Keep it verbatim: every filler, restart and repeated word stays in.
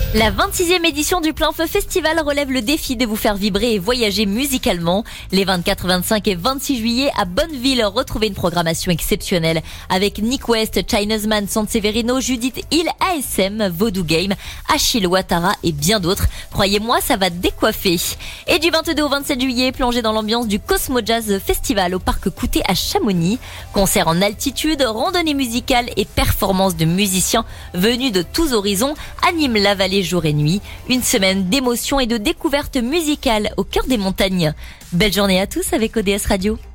La vingt-sixième édition du Plein Feu Festival relève le défi de vous faire vibrer et voyager musicalement. Les vingt-quatre, vingt-cinq et vingt-six juillet à Bonneville, retrouvez une programmation exceptionnelle avec Nick West, China's Man, Sanseverino, Judith Hill, A S M, Voodoo Game, Achille Ouattara et bien d'autres. Croyez-moi, ça va décoiffer. Et du vingt-deux au vingt-sept juillet, plongez dans l'ambiance du Cosmo Jazz Festival au parc Coutet à Chamonix. Concert en altitude, randonnée musicale et performances de musiciens venus de tous horizons animent la vallée jour et nuit. Une semaine d'émotions et de découvertes musicales au cœur des montagnes. Belle journée à tous avec O D S Radio.